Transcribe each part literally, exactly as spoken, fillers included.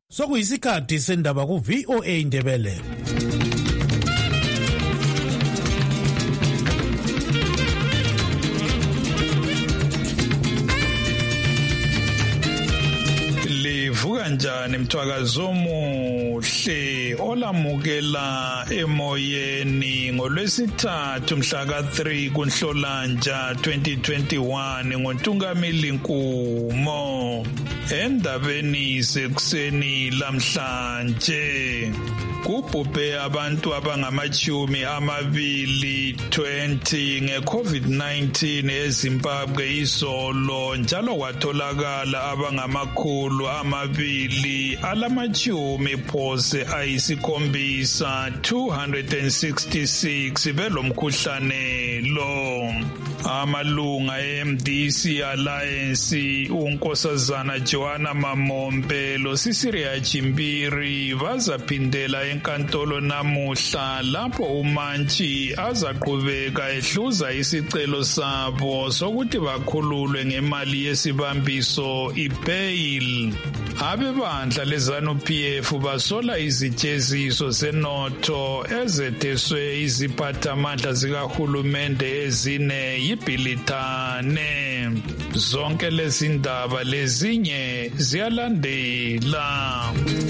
Sokuyisikhathi sendaba ku V O A Indebele. Livuka njani mthwakazo omuhle olamukela emoyeni ngolwesithathu mhla ka three kuNhlolanja twenty twenty-one ngoNtungamili Nkumo. Endabeni sekuseni lamhlanje kubhubhe abantu abangamachumi amabili twenty ngeCovid nineteen eZimbabwe izolo, njalo kwatholakala abangamakhulu amabili alamachumi phose ayisikhombisa two hundred sixty-six belomkhuhlane lo. Amalunga e-M D C Alliance uNkosazana Joanna Mamombe lo Sisiria Chimbiri bazaphindela enkantolo namuhla lapho uMantshi azaqhubeka ehluza isicelo sabo sokuthi bakhululwe ngemali yesibambiso i-bail. Abebandla leZANU-P F basola izijeziso zenotho ezetheswe iziphathamandla zikahulumende ezine yibhilithane. Zonke lezi ndaba lezinye ziyalandela.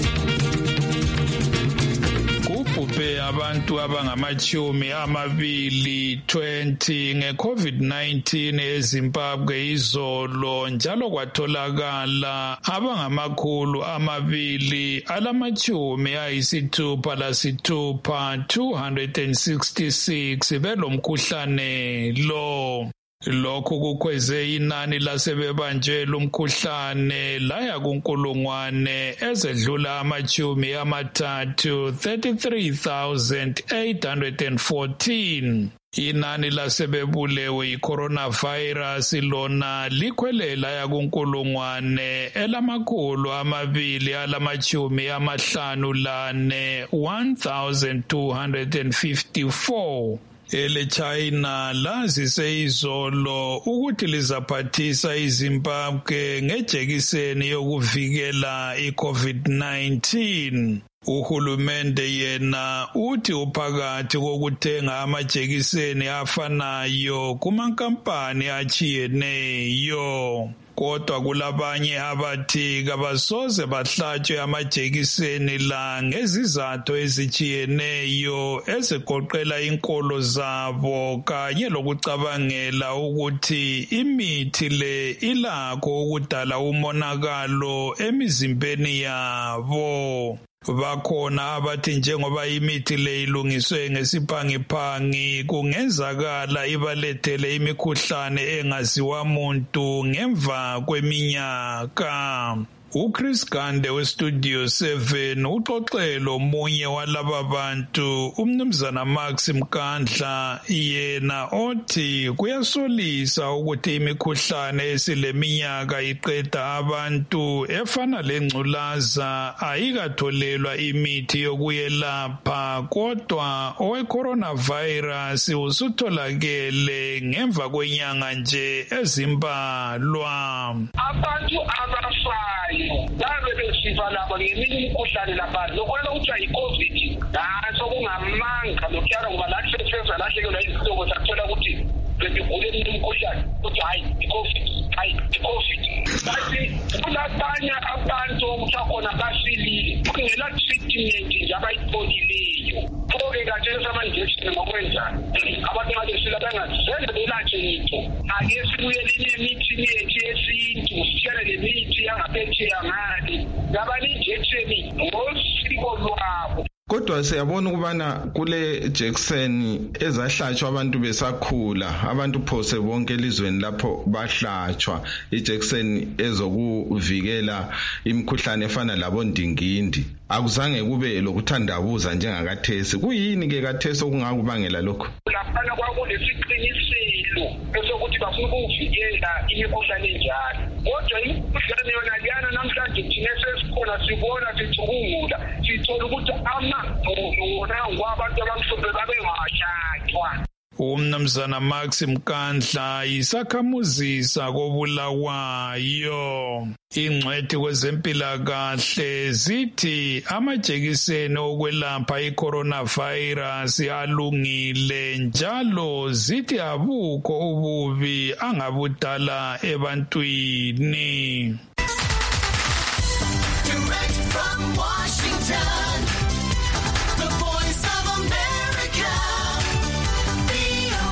Kubhubhe abantu abangamachumi amabili twenty ngeCovid nineteen eZimbabwe izolo, njalo kwatholakala abangamakhulu amabili alamachumi ayisithupha lasithupha two hundred sixty-six belomkhuhlane lo. Lokhu kukhweze inani lasebebanjwe lumkhuhlane laya kunkulungwane ezedlula amachumi amathathu thirty-three thousand eight hundred fourteen. Inani lasebebulewe i-coronavirus lona likhwelela yakunkulungwane elamakhulu amabili alamachumi amahlanu lane one thousand two hundred fifty-four. Ele China lazise izolo ukuthi lizaphathisa iZimbabwe ngejekiseni yokuvikela i-COVID nineteen. Uhulumende yena uthi uphakathi kokuthenga amajekiseni afanayo kumankampani achiyeneyo. Kodwa kulabanye abathi kabasoze bahlatshwe amajekiseni la ngezizathu ezichiyeneyo ezigoqela inkolo zabo kanye lokucabangela ukuthi imithi le ilakho ukudala umonakalo emizimbeni yabo. Bakhona abathi njengoba imithi le ilungiswe ngesiphangiphangi kungenzakala ibalethele imikhuhlane engaziwa muntu ngemva kweminyaka. uChris Gande weStudio seven uxoxelo omunye walaba bantu, umnumzana Max Mkandla, yena othi kuyasolisa ukuthi imikhuhlane esileminyaka iqeda abantu efana lengculaza ayikatholelwa imithi yokuyelapha, kodwa owe-coronavirus usutholakele ngemva kwenyanga nje ezimbalwa. Abantu abafayo labe besifa labo ngeminye imikhuhlane lapha lokho kuthiwa yi-COVID ngaso kungamanga lokhuyana ngoba lathi sesifeza lahlekelwa izihlobo sakuthola ukuthi begule imikhuhlane ukuthi hayi i-COVID hayi i-COVID. Kanti kulabanye abantu okusakhona basilile kungela treatment nje abayitholileyo. Pho-ke kathesi ama-injection ngokwenzani abantu balesila bangazizele belatshwe ngitho. Ake sibuyele emithini yethu yesintu sitshele le mithi yangaphetsheya ngale ngabali-injection ngosiko lwabo. Kodwa siyabona ukubana kule jekiseni ezahlatshwa abantu besakhula, abantu phose bonke elizweni lapho bahlatshwa ijekiseni ezokuvikela imikhuhlane efana labondingindi. Akuzange kube lokuthandabuza njengakathesi. Kuyini ke kathesi okungakubangela lokho? Laphana kwakulesiqiniselo esokuthi bafuna ukuvikela imikhuhlane enjalo. Kodwa imikhuhlane yona liyana namhlanje thina sesikhona sibona sicubungula sithola ukuthi amabhulu wona ngwabantu abamhlophe babengahlatshwa. Umnumzana Max Mkandla isakhamuzisa kobulawayo. Ingcwethi kwezempilakahle zithi amajekiseni okwelapha i-coronavirus alungile njalo zithi abukho ububi angabudala ebantwini. Direct from Washington, the Voice of America, V O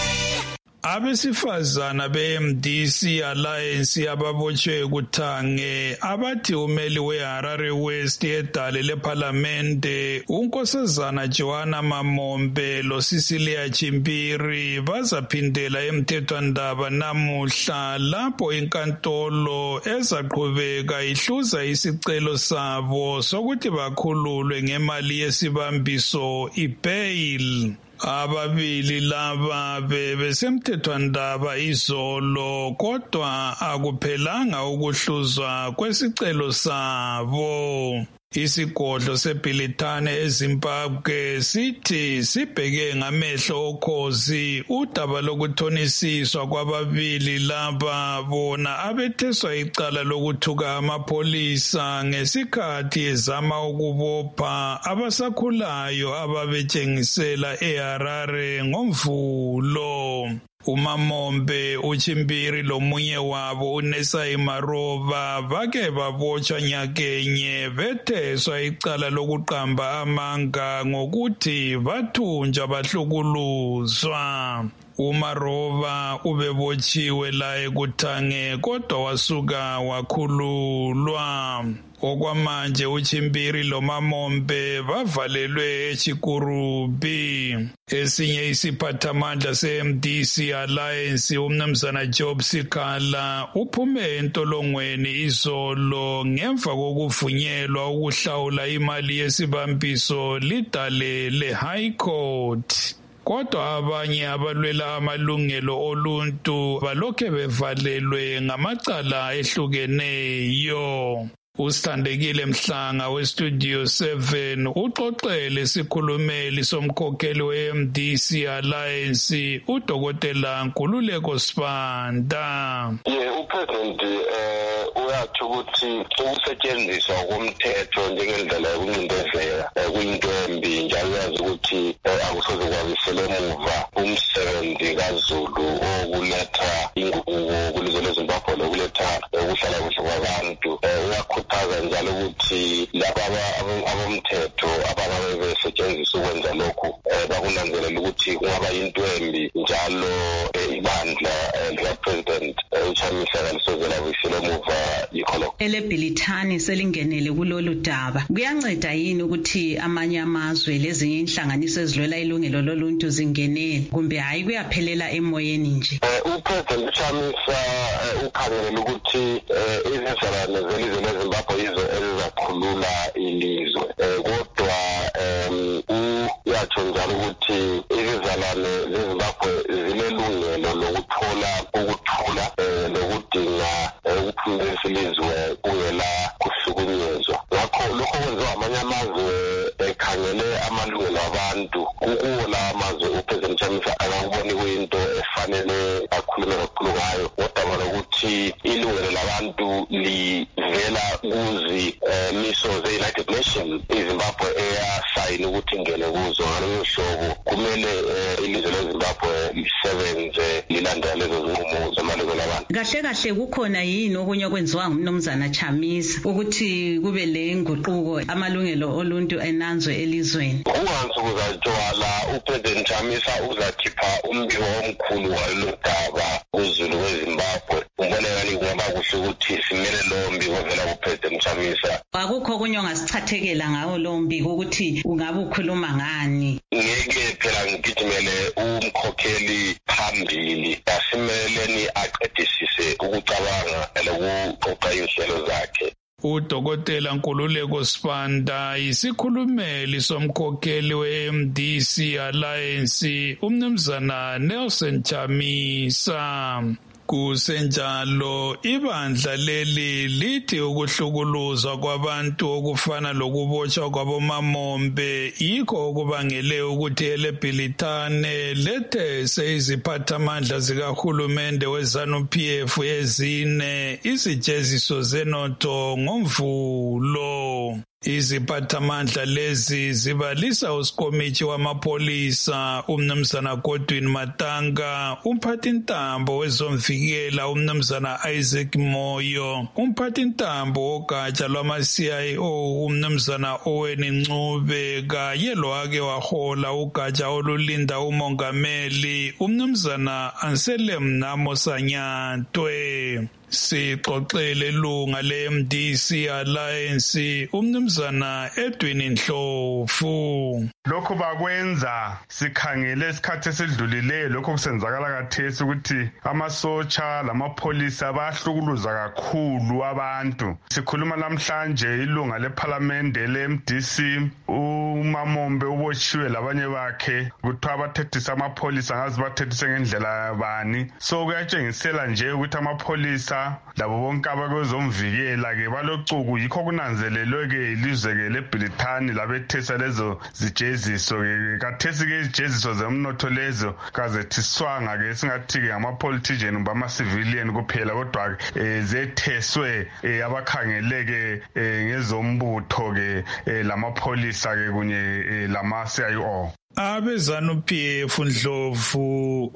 A. Abesifazana be-M D C Alliance ababotshwe kuthange abathi umeli we-Harare West edale lephalamende unkosazana Joanna Mamombe loCecilia Chimpiri bazaphindela emthethwandaba namuhla lapho inkantolo ezaqhubeka ihluza isicelo sabo sokuthi bakhululwe ngemali yesibambiso i-bail. Ababili laba bebesemthethwandaba izolo kodwa akuphelanga ukuhluzwa kwesicelo sabo. Isigodlo seBilitane eZimbabwe sithi sibheke ngamehlo okhozi udaba lokuthonisiswa kwababili laba bona abetheswa icala lokuthuka amapholisa ngesikhathi ezama ukubopha abasakhulayo ababetshengisela eHarare ngoMvulo. uMamombe, uChimpiri lomunye wabo uNesai Maroba bake babotshwa nyakenye betheswa icala lokuqamba amanga ngokuthi bathunjwa bahlukuluzwa. uMaroba ubebotshiwe la ekuthange kodwa wasuka wakhululwa. Okwamanje uChimpiri loMamombe bavalelwe eChikurubi. Esinye isiphathamandla se-M D C Alliance umnumzana Job Sikhala uphume entolongweni izolo ngemva kokuvunyelwa ukuhlawula imali yesibambiso lidale le-High Court. Kodwa abanye abalwela amalungelo oluntu balokhe bevalelwe ngamacala ehlukeneyo. Usithandekile Mhlanga weStudio seven uxoxele isikhulumeli somkhokheli we-M D C Alliance uDokotela Nkululeko Sibanda. Yeah, uPresident eh uyathi ukuthi ukusetshenziswa komthetho njengendlela yokuncindezela kuyinto embi njalo yazi ukuthi akusoze kwabisele emuva umsebenzi kaZulu okuletha inguquko kulizwe leZimbabwe lokuletha ukuhlala kuhle kwabantu. Uyakhuthaza njalo ukuthi laba abomthetho ababe besetshenziswa ukwenza lokhu bakunanzelela ukuthi kungaba yinto embi njalo ibandla likaPresident uChamisa kalisozela bisele emuva yikho. Elebilitani selingenele kulolu daba. Kuyanceda yini ukuthi amanye amazwe lezinye inhlanganiso ezilwela ilungelo loluntu zingenele kumbe hayi kuyaphelela emoyeni nje? uPresident uChamisa ukhangelela ukuthi izizalwane zelizwe leZimbabwe yizo ezizakhulula ilizwe. Kodwa uyatsho njalo ukuthi izizalwane zeZimbabwe zinelungelo lokuthola ukuthula lokudinga ukuphumelelisa ilizwe kungela kuhlukunyezwa. Ngakho lokho kwenziwa amanye amazwe ekhangele amalungelo abantu. Kuwo la amazwe uPresident Chamisa akakuboni kuyinto efanele akhulume kakhulu ngayo kodwa lokuthi ilungelo labantu livela kuzi miso ze-United Nations. iZimbabwe eyasayina ukuthi ingene kuzo ngalo hlobo kumele ilizwe leZimbabwe lisebenze lilandela lezo zinqumo zamalungelo abantu. Kahle kahle kukhona yini okunye okwenziwa ngumnumzana Chamisa ukuthi kube le nguquko amalungelo oluntu enanzwe elizweni? Kungansuku zajwala uPresident Chamisa uzakhipha umbiko omkhulu walolu daba kuZulu weZimbabwe. Umboneka ni kungaba kuhle ukuthi simele lo mbiko vela kuPresident Chamisa. Akukho okunye ongasichathekela ngawo lo mbiko ukuthi ungabe ukhuluma ngani? Ngeke phela ngigijimele umkhokheli phambili asimeleni aqedisise ukucabanga lokuqoqa inhlelo zakhe. uDokotela Nkululeko Sibanda isikhulumeli somkhokheli we-M D C Alliance umnumzana Nelson Chamisa. Kusenjalo ibandla leli lithi ukuhlukuluzwa kwabantu okufana lokubotshwa kwabomamombe yikho okubangele ukuthi eleBhilitane lethese iziphathamandla zikahulumende we-ZANU-P F ezine izijeziso zenotho ngomvulo. Iziphathamandla lezi zibalisa uSikomithi wamapolisa umnumzana Godwin Matanga, umphathintambo wezomvikela umnumzana Isaac Moyo, umphathintambo wogatsha lwama-C I O umnumzana Owen Ncube kanye lowake wahola ugatsha olulinda umongameli umnumzana Anselm Namo Sanyatwe. Sixoxele ilunga le-M D C Alliance umnumzana Edwin Ndlovu. Lokho bakwenza sikhangele isikhathi esidlulileyo lokho kusenzakala kathesi ukuthi amasotsha lamapholisa bayahlukuluza kakhulu abantu. Sikhuluma namhlanje ilunga leParliamente le-M D C uMamombe ubotshiwe labanye bakhe kuthiwa bathethisa amapholisa ngazi bathethise ngendlela bani. So kuyatshengisela nje ukuthi amapholisa labo bonke abakwezomvikela ke balocuku yikho kunanzelelwe ke ilizwe ke leBhilitane labethesa lezo zijeziso ke kathesi ke izijeziso zemnotho lezo kazethiswanga ke singathi ke ngamapolitician bama civilian kuphela kodwa ke zetheswe abakhangeleke ngezombutho ke lamapholisa ke kunye lama C I O. Abe-ZANU-P F Ndlovu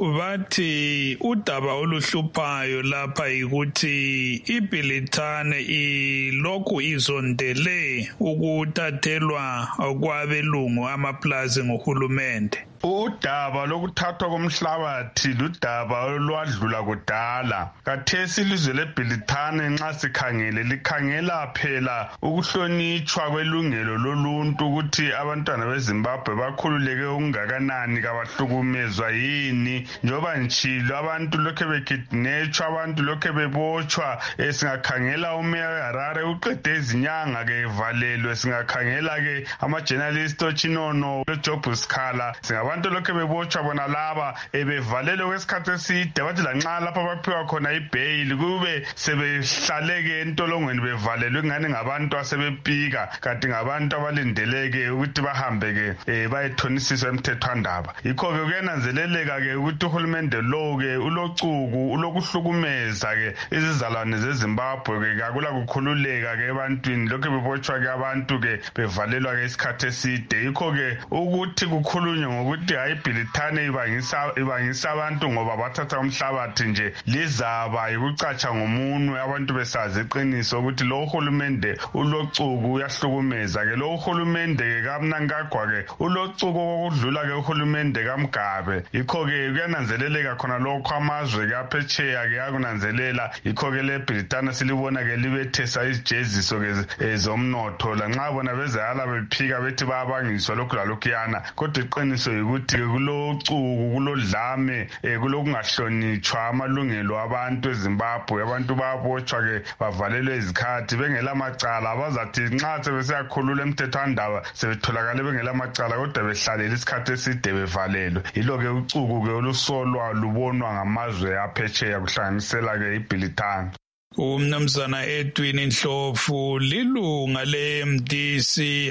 bathi udaba oluhluphayo lapha yikuthi iBhilitane ilokhu izondele ukuthathelwa kwabelungu amaplazi ngohulumende. Udaba lokuthathwa komhlabathi ludaba olwadlula kudala. Kathesi ilizwe leBhilitane nxa sikhangele likhangela phela ukuhlonitshwa kwelungelo loluntu ukuthi abantwana beZimbabwe bakhululeke ungakanani kabahlukumezwa yini njoba nchilo abantu lokho bekidnetshwa abantu lokho bebotshwa. Singakhangela umeya weHarare uqede izinyanga ke evalelwe. Singakhangela ke ama-journalist oChinono loJob Sikhala abantu lokho bebotshwa bona laba ebevalelwe kwesikhathi eside bathi lanxa lapha baphiwa khona ibail kube sebehlaleke entolongweni bevalelwe ngani ngabantu asebepika kanti ngabantu abalindeleke ukuthi bahambe ke bayethonisiswa emthethwandaba. Yikho ke kuyananzeleleka ke ukuthi uhulumende lo ke ulocuku ulokuhlukumeza ke izizalwane zeZimbabwe ke akula kukhululeka ke ebantwini lokho bebotshwa ke abantu ke bevalelwa ke isikhathi eside. Yikho ke ukuthi kukhulunywe ngokuthi hayi iBhilitane ibangisa ibangisa abantu ngoba bathatha umhlabathi nje lizaba ikucatsha ngomunwe abantu besazi iqiniso ukuthi lo uhulumende ulocuku uyahlukumeza ke lo uhulumende ke kaMnangagwa ke ulocuku okudlula ke uhulumende kaMgabe. Yikho ke kuyananzeleleka khona lokho amazwe ke aphetsheya ke akunanzelela. Yikho ke leBhilitane silibona ke libethesa izijeziso ke zomnotho lanxa bona bezayala bephika bethi bayabangiswa lokho lalokuyana kodwa iqiniso ukuthi kulocuku kulodlame kulokungahlonitshwa amalungelo abantu eZimbabwe. Abantu bayabotshwa ke bavalelwe izikhathi bengela macala abazathi nxa sebesiyakhulula emthethwandaba sebetholakale bengela macala kodwa behlalela isikhathi eside bevalelwe. Yilo ke ucuku ke olusolwa lubonwa ngamazwe aphetsheya kuhlanganisela ke iBhilitane. Umnumzana Edwin Ndlovu lilunga le-M D C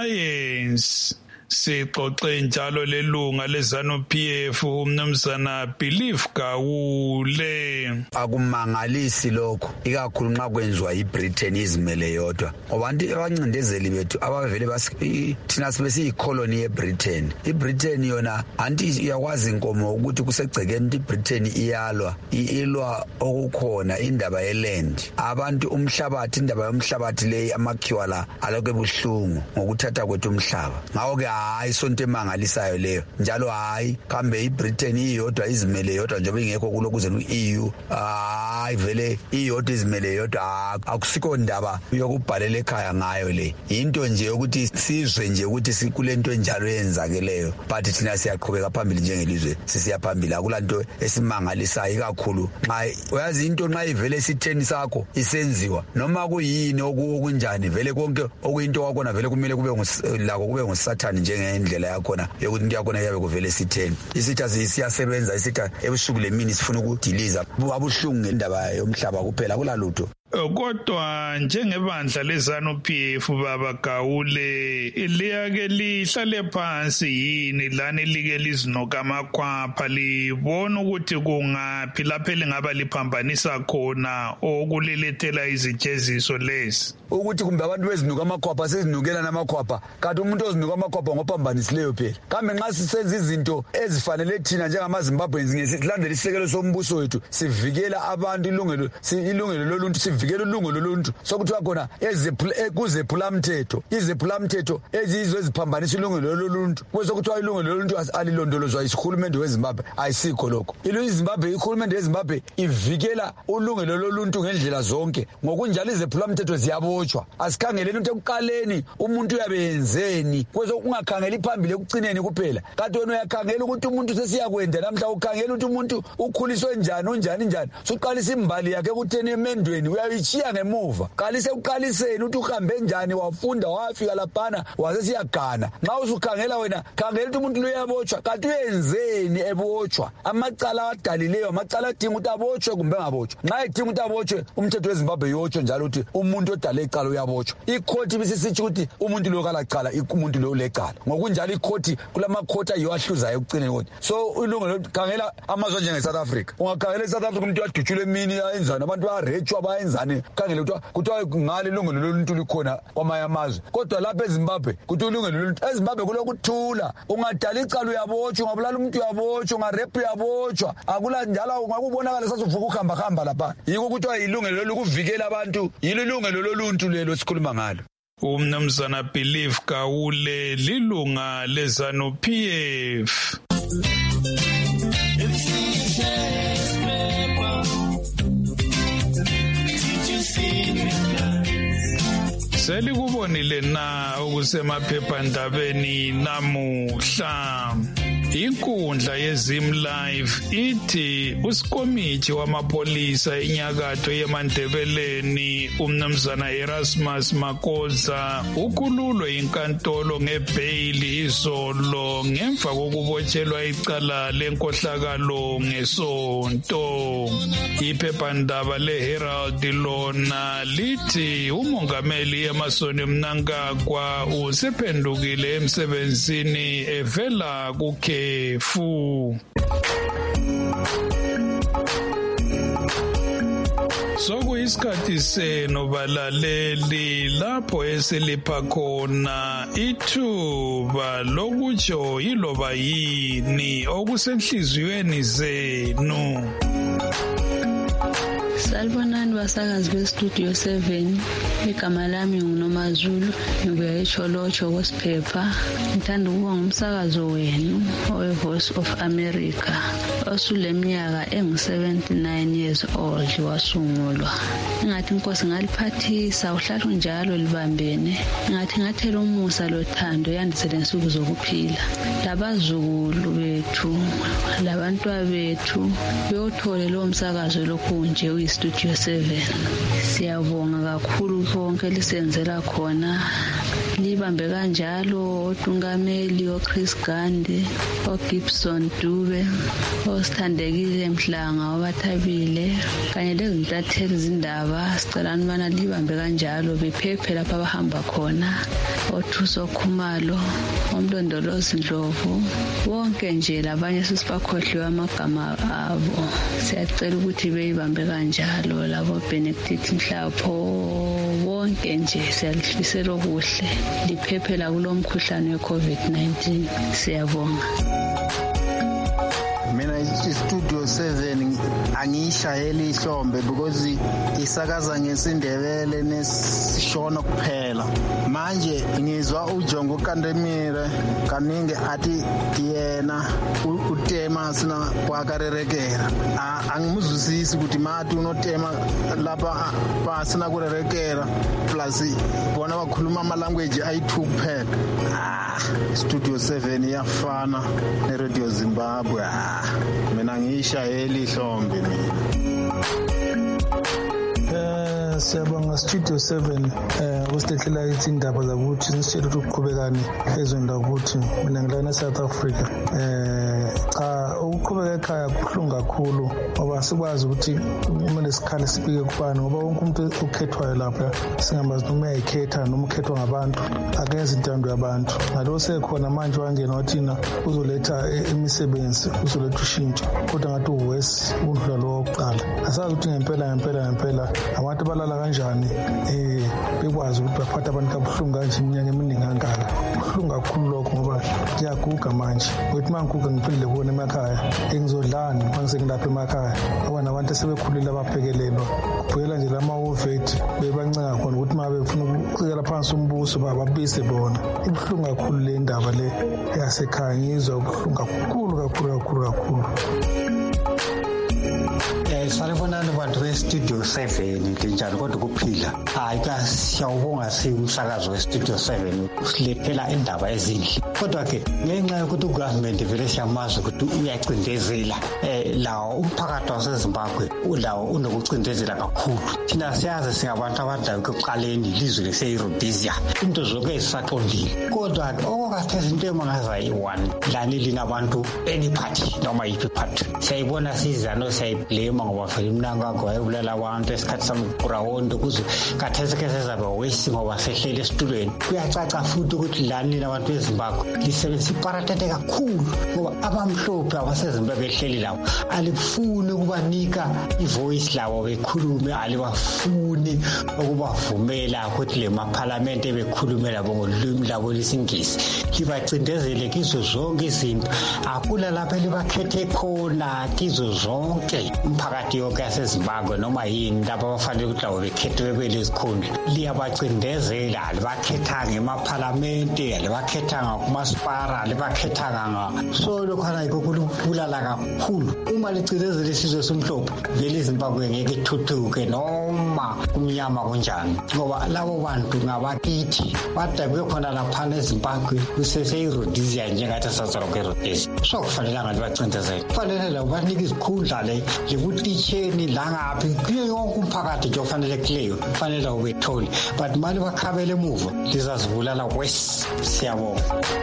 Alliance. Sixoxe njalo lelunga leZANU-P F umnumzana Belief Gawule. Akumangalisi lokho ikakhulu nxa kwenziwa iBritain izimele yodwa ngoba abantu abancindezeli bethu abavele basi thina sibe siyikoloni yeBritain. iBritain yona anti iyakwazi inkomo ukuthi kusegcekeni iBritain iyalwa ilwa okukhona indaba yeland abantu umhlabathi indaba yomhlabathi le amakhiwa la alokho ebuhlungu ngokuthatha kwethu umhlaba. Ngawo ke hayi sonto emangalisayo leyo njalo hayi kambe iBritain iyodwa izimele yodwa njengoba ingekho kulokuze u-E U hayi vele iyodwa izimele yodwa akusikho ndaba yokubhalela ekhaya ngayo le into nje ukuthi sizwe nje ukuthi sikulento enjalo yenzakeleyo but thina siyaqhubeka phambili njengelizwe sisiya phambili akulanto esimangalisayo ikakhulu nxa uyazi into nxa ivele sitheni sakho isenziwa noma kuyini okunjani vele konke okuyinto wakona vele kumele kube ngulako kube ngusathani njengendlela yakhona yokuthi into yakhona yabe kuvele sitheni isitha siyasebenza isitha ebusuku lemini sifuna ukudiliza abuhlungu ngendaba yomhlaba kuphela kulalutho. Kodwa njengebandla leZANU P F baba Gawule liyake lihlale phansi yini lani like lizinoka amakhwapha libona ukuthi kungaphi lapho lingaba liphambanisa khona okulilethela izijeziso lezi ukuthi kumbe abantu bezinuka amakhwapha sezinukela namakhwapha kanti umuntu ozinuka amakhwapha ngophambanisileyo phela kambe nxa sisenza izinto ezifanele thina njengamaZimbabweans ngesilandela isekelo sombuso wethu sivikela abantu ilungelo ilungelo loluntu sivikela ulungelo loluntu sokuthiwa khona ezephulamthetho izephulamthetho eziyizo eziphambanisa ilungelo loluntu kwesokuthiwa ilungelo loluntu alilondolozwa yisikhulumende weZimbabwe ayisikho lokho iZimbabwe ikhulumende yeZimbabwe ivikela ulungelo loluntu ngendlela zonke ngokunjalo izephulamthetho ziyabotshwa asikhangeleni ukuthi ekuqaleni umuntu uyabenzeni kwezokungakhangeli phambili ekucineni kuphela kanti wena uyakhangela ukuthi umuntu sesiyakwenda namhla ukhangela ukuthi umuntu ukhuliswe njani unjani njani soqalisa imbali yakhe ekutheni emendweni uyayichiya ngemuva qalise uqaliseni ukuthi uhambe njani wafunda wafika laphana wasesiyagana nxa usukhangela wena khangela ukuthi umuntu lo uyabotshwa kanti uyenzeni ebotshwa amacala adalileyo amacala adinga ukuthi abotshwe kumbe ngabotshwa nxa edinga ukuthi abotshwe umthetho weZimbabwe yotsho njalo ukuthi umuntu odale icala uyabotshwa ikhoti bisisithi ukuthi umuntu lo kalacala umuntu lo ulecala ngokunjalo ikhoti kulamakhoti ayiwahluzayo ekucineni kodwa so ilungelo khangela amazwe njengeSouth Africa ungakhangela eSouth Africa umuntu uyadutshula emini ayenzana abantu bayarechwa bayenzane khangela ukuthi kuthiwa ngale ilungelo loluntu likhona kwamanye amazwe kodwa lapha eZimbabwe kuthi ilungelo loluntu eZimbabwe kulokuthula ungadala icala uyabotshwa ungabulala umuntu uyabotshwa ungarephu uyabotshwa akula njalo ungakubonakala sasuvuka ukuhamba hamba lapha yiko ukuthi ayilungelo lokuvikela abantu yilo ilungelo loluntu lelo sikhuluma ngalo. Umnumzana Believe Gawule lilunga leZANU P F. Selikubonile na okusemaphephandabeni namuhla. Inkundla yeZim Live ithi usikomithi wamapolisa enyakatho yeMandebeleni umnumzana Erasmus Makoza ukhululwe inkantolo ngebhayili izolo ngemva kokubotshelwa icala lenkohlakalo ngesonto. Iphephandaba leHerald lona lithi umongameli Emmerson Mnangagwa usephendukile emsebenzini evela kukhe fu. Sokuyisikhathi seno balaleli lapho esilipha khona ithuba lokutsho yiloba yini okusenhliziyweni zenu. Salibonani basakazi bestudio seven igama lami nguNomazulu ngibuya eCholocho Hospital ngithanda ukuba ngumsakazo wenu owe Voice of America osuleminyaka engu seventy-nine years old wasungulwa ngathi inkosi ngaliphathisa uhlala njalo libambene ngathi ngathela umusa lothando yandisele insuku zokuphila labazukulu bethu labantwa bethu beyothole lo msakazo lokhu nje Studio seven. Siyabonga kakhulu konke lisenzela khona. Libambe kanjalo oTungameli oChris Gandhi, oGibson Dube, oSithandekile Mhlanga obathabile kanye lezintatheli izindaba sicelana bana libambe kanjalo bephephe lapha abahamba khona. Othuso Khumalo, omlondolozi Ndlovu, wonke nje labanye sisibakhohliwe amagama abo. Siyacela ukuthi beyibambe kanjalo labo Benedict Mhlapho wonke nje siyalifisela okuhle liphephela kulomkhuhlane weCovid nineteen. Siyabonga. Mina iStudio seven angishayeli ihlombe because isakaza ngesindebele nesishono kuphela. Manje ngizwa uJongo Kandemire kaningi athi yena utema sina kwakarerekera. Angimuzwisisi ukuthi mati unotema lapha pasina kurerekera plus bona bakhuluma ama language ayi-two kuphela. Ah, Studio seven yafana neRadio Zimbabwe. mina ngishayeli ihlombe mina. Eh Siyabonga siyabonga Studio seven eh kusitheklela izindaba zakuthi nisitshela ukuthi ukuqhubekani ezweni lakuthi mina ngilana eSouth Africa. Eh cha ukuqhubeka ekhaya kuhlungu kakhulu ngoba sikwazi ukuthi uma lesikhala sibike kubani ngoba wonke umuntu ukhethwayo lapha singamazi noma uyayikhetha noma ukhethwa ngabantu akenza intando yabantu. Ngalo sekhona manje wangena wathina uzoletha imisebenzi uzoletha ushintsho kodwa ngathi uwesi udlula lo wokuqala. Asazi ukuthi ngempela ngempela ngempela abantu balala kanjani eh bekwazi ukuthi baphatha abantu kabuhlungu kanje iminyaka eminingi kangaka. Kuhlungu kakhulu lokho ngoba ngiyaguga manje ukuthi mangiguga ngiphinde kubona emakhaya engizodlani manje ngilapha emakhaya ngoba nabantu sebekhulile abaphekelelwa kuphela nje lama ovet bebancenga khona ukuthi mabe befuna ukucikela phansi umbuso bababise bona. Ibuhlungu kakhulu le ndaba le yasekhaya ngizwa ubuhlungu kakhulu kakhulu kakhulu kakhulu. Salibonani bantu be-Studio seven njani kodwa kuphila. Hayi ka siyawubonga siumsakazo we-Studio seven usilethela indaba ezinhle. Kodwa ke ngenxa yokuthi ugovernment vele siyamazi ukuthi uyacindezela eh lawo umphakathi waseZimbabwe ulawo unokucindezela kakhulu. Thina siyazi singabantu abadala ekuqaleni ilizwe lase-Rhodesia into zonke ezisaqondile. Kodwa okukhathesi into emangaza yi-one lani linabantu any party noma yiphi party siyayibona sizano siyayiblame ngoba phela imnanga kwayebulala abantu esikhathi samgrawundo kuze kathese ke sezabe wesi ngoba sehlele esitulweni. Kuyacaca futhi ukuthi lani labantu beZimbabwe lisebenzisa iparatete kakhulu ngoba abamhlophe abaseZimbabwe behleli lawo alifuni ukubanika ivoice lawo bekhulume alibafuni ukubavumela ukuthi le maparlamente bekhulume labo ngolimi labo lesingisi. Libacindezele kizo zonke izinto akula lapha libakhethe khona kizo zonke umphakathi yonke yaseZimbabwe noma yini lapho abafanele ukuthi labo bekhethe bebele izikhundla. Liyabacindezela libakhetha ngemaparlamente libakhetha ngakumasipara libakhethanga nga so lokhana ikukubulala kakhulu. Uma licindezela isizwe somhlophe vele iZimbabwe ngeke ithuthuke noma kumnyama kunjani ngoba labo bantu ngabakithi badabe khona lapha eZimbabwe kusese-Rhodesia njengathi sazalwa eRhodesia. So kufanele ngabacindezela kufanele labo banike izikhundla le lebutisheni la ngaphi kuyo yonke umphakathi nje ofanele kuleyo kufanele ubethole but mali bakhabele emuva lizazibulala wes. Siyabonga.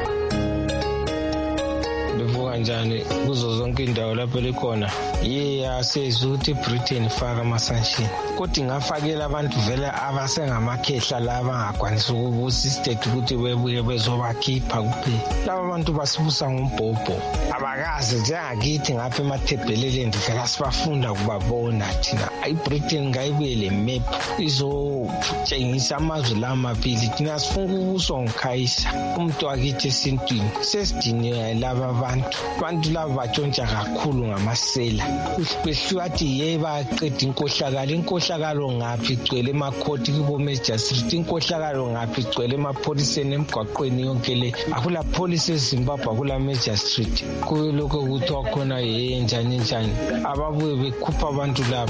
Kanjani kuzo zonke indawo lapho likhona yeah sezwe ukuthi iBritain ifaka ama-sanction kodwa ingafakela abantu vele abasengamakhehla laba angakwanisa ukubusa istate ukuthi bebuye bezobakhipha kuphela. Laba abantu basibusa ngombhobho abakazi njengakithi ngapha emathebheleleni vele sibafunda ukubabona thina. iBritain ngayibuye le map izotshengisa amazwe la mabili thina sifuna ukubuswa nguKhayisa umuntu wakithi esintwini sesidiniwe laba abantu. Abantu laba batshontsha kakhulu ngamasela behlukathi ye baqeda inkohlakalo inkohlakalo ngaphi igcwele emakhoti kubo Major Street inkohlakalo ngaphi igcwele emapholiseni emgwaqweni yonke le akula police eZimbabwe akula Major Street kuloko ukuthi khona ye njani njani ababuye bekhupha abantu laba.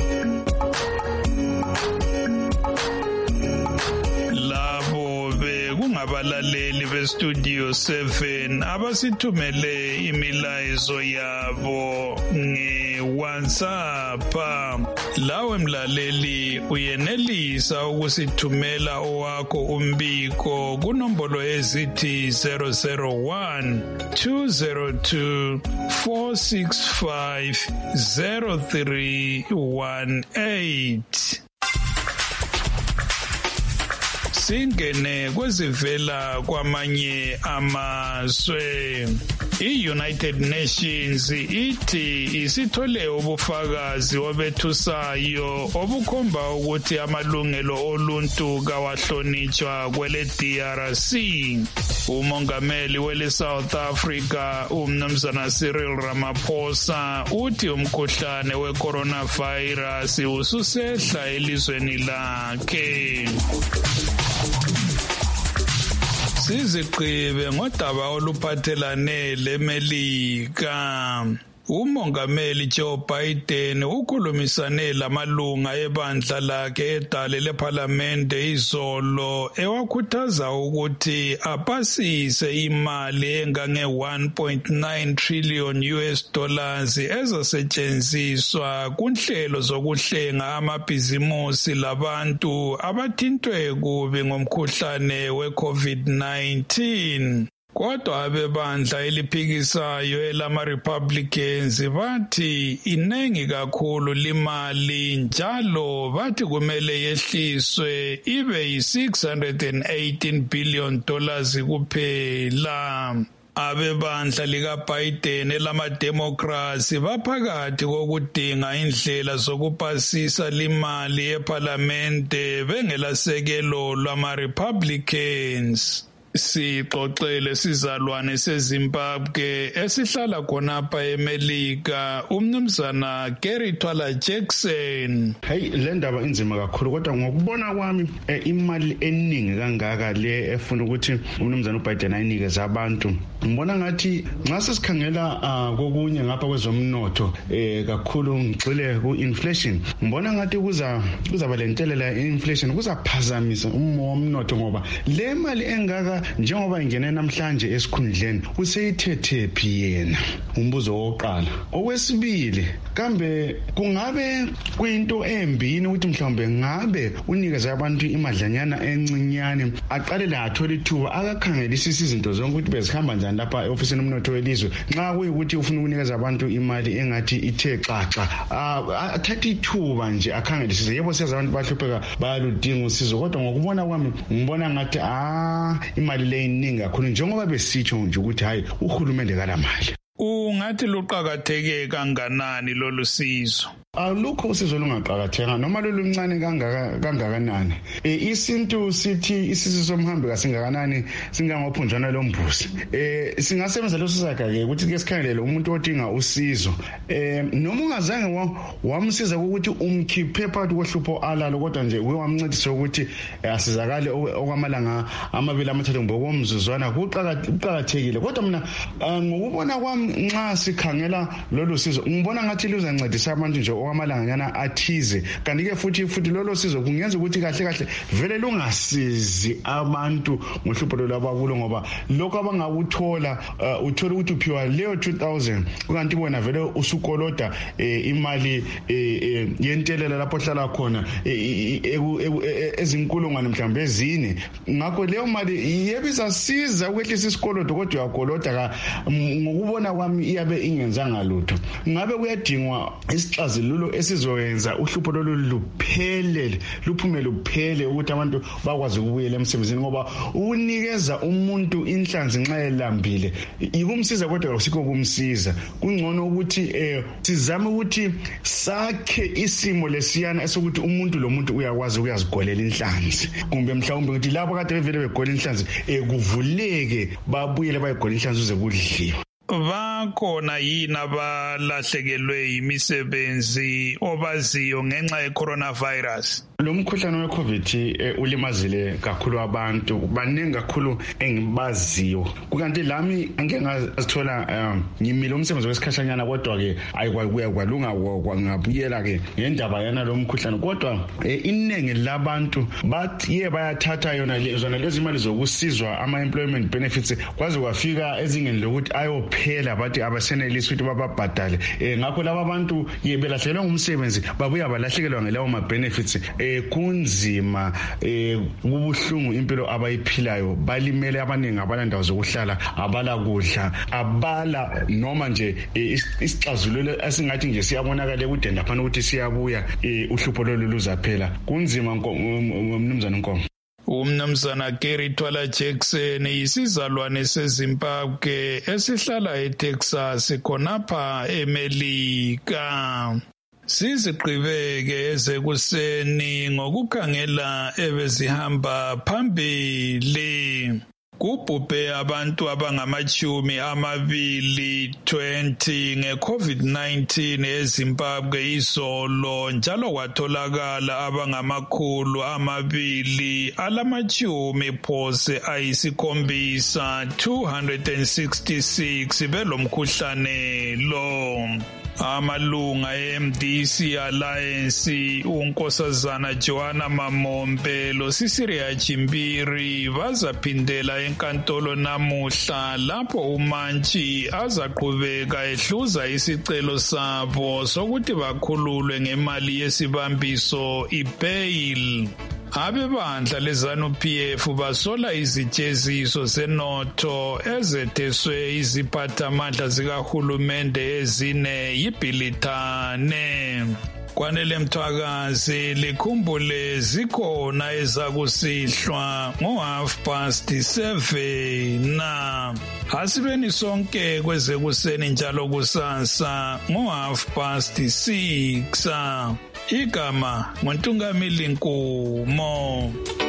Abalaleli beStudio seven abasithumele imilayezo yabo nge-WhatsApp. Lawe mlaleli uyenelisa ukusithumela owakho umbiko kunombolo ezithi zero zero one two zero two four six five zero three one eight. Singene kwezivela kwamanye amazwe. I-United Nations ithi isithole ubufakazi obethusayo obukhomba ukuthi amalungelo oluntu kawahlonitshwa kwele D R C. Umongameli wele South Africa uMnumzana Cyril Ramaphosa uthi umkhuhlane we-coronavirus ususehla elizweni lakhe. Siziqibe ngodaba oluphathelane leMelika. umongameli Joe Biden ukhulumisane lamalunga ebandla lakhe edale lephalamende izolo ewakhuthaza ukuthi apasise imali engange one point nine trillion U S dollars ezasetshenziswa kunhlelo zokuhlenga amabhizimusi labantu abathintwe kubi ngomkhuhlane we-COVID nineteen. Kodwa abebandla eliphikisayo elama-Republicans bathi inengi kakhulu limali njalo bathi kumele yehliswe ibe yi-six hundred eighteen billion dollars kuphela. Abebandla likaBiden elama-Democrats baphakathi kokudinga indlela zokupasisa limali ephalamende bengelasekelo lwama-Republicans. Sixoxele sizalwane seZimbabwe esihlala khonapha eMelika umnumzana Gary Twala Jackson. Hey, le ndaba inzima kakhulu kodwa ngokubona kwami imali eningi kangaka le efuna ukuthi umnumzana uBiden ayinikeze abantu. Ngibona ngathi nxa sesikhangela kokunye ngapha kwezomnotho eh kakhulu ngixile ku-inflation. Ngibona ngathi kuza kuzaba lentelela inflation kuzaphazamisa umo womnotho ngoba le mali engaka njengoba ingene namhlanje esikhundleni useyithethe phi yena. Umbuzo wokuqala. Okwesibili, kambe kungabe kuyinto embini ukuthi mhlawumbe ngabe unikeze abantu imadlanyana encinyane aqalele athola ithuba akakhangelisisa izinto zonke ukuthi bezihamba njani lapha eofisini omnotho welizwe nxa kuyikuthi ufuna ukunikeza abantu imali engathi ithe xaxa athathe ithuba nje akhangelisise. Yebo siyazi abantu bahlupheka bayaludinga usizo kodwa ngokubona kwami ngibona ngathi ah imali le iningi kakhulu njengoba besitsho nje ukuthi hayi uhulumende kalamali. Ungathi luqhakatheke kanganani lolu sizo? Alukho usizo lungaqhakatheka noma loluncane kangaka kangakanani. Eh isintu sithi isizo somhambi kasingakanani singangophunjwana lombusi. Eh singasebenza leso sakha ke ukuthi ke sikhangelele umuntu odinga usizo. Eh noma ungazange wamsiza ukuthi umkhiphe phakathi kohlupho alalo kodwa nje wamncedisa ukuthi asizakale okwamalanga amabili amathathu ngokomzuzwana kuqhakathekile. Kodwa mina ngokubona kwami nxa sikhangela lolu sizo ngibona ngathi luzancedisa abantu nje okwamalanganyana athize. Kanti ke futhi futhi lolo sizo kungenza ukuthi kahle kahle vele lungasizi abantu ngohlupho lwabakulo ngoba lokho abangakuthola uthola ukuthi uphiwa leyo two thousand kanti wena vele usukoloda imali yentelela lapho hlala khona ezinkulungwane mhlawumbe ezine. Ngakho leyo mali yebisa siza ukwehlisa isikolodo kodwa uyakoloda ngokubona kwami iyabe ingenzanga lutho. Ngabe kuyadingwa isixazululo esizoyenza uhlupho lolu luphele luphume luphele ukuthi abantu bakwazi ukubuyela emsebenzini ngoba unikeza umuntu inhlanzi nxa elambile ikumsiza kodwa akusikho kumsiza. Kungcono ukuthi eh sizame ukuthi sakhe isimo lesiyana esokuthi umuntu lo muntu uyakwazi ukuyazigolela inhlanzi kumbe mhlawumbe ukuthi labo kade bevele begolela inhlanzi ekuvuleke babuyele bayigolela inhlanzi uze kudliwe. Bakhona yini abalahlekelwe imisebenzi obaziyo ngenxa ye-coronavirus? Lo mkhuhlane we-COVID ulimazile kakhulu abantu baningi kakhulu engibaziyo. Kukanti lami angeke ngazithola ngimile umsebenzi wesikhashanyana kodwa ke ayikwakuya kwalunga ngabuyela ke ngendaba yana lo mkhuhlane kodwa iningi labantu bathi ye bayathatha yona lezona lezi imali zokusizwa ama-employment benefits kwaze kwafika ezingeni lokuthi ayophela bathi abasenelisi ukuthi bababhadale. Ngakho laba abantu ye belahlekelwa ngumsebenzi babuya balahlekelwa ngelawo ma-benefits. Eh kunzima eh kubuhlungu impilo abayiphilayo balimele abaningi abalandawo zokuhlala abala kudla abala noma nje isixazululo esingathi nje siyabonakala ekudeni lapha ukuthi siyabuya uhlupho lolu luzaphela. Kunzima mnumzana Nkomo. Umnumzana Gary Twala Jackson isizalwane seZimbabwe esihlala eTexas khonapha eMelika. Siziqhubeke ezekuseni ngokukhangela ebezihamba phambili. Kubhubhe abantu abangamachumi amabili twenty nge-COVID nineteen eZimbabwe izolo njalo kwatholakala abangamakhulu amabili alamachumi phose ayisikhombisa two hundred sixty-six belomkhuhlane lo. Amalunga e-M D C Alliance unkosazana Joanna Mamombe lo Sisiria Chimbiri bazaphindela enkantolo namuhla lapho uMantshi azaqhubeka ehluza isicelo sabo sokuthi bakhululwe ngemali yesibambiso i-bail. Abebandla leZANU-P F basola izijeziso zenotho ezetheswe iziphathamandla zikahulumende ezine yibhilithane. Kwanele Mthwakazi likhumbule zikhona ezakusihlwa ngo half past seven na asibeni sonke kwezekuseni njalo kusasa ngo half past six. Igama nguNtungamili Nkumo.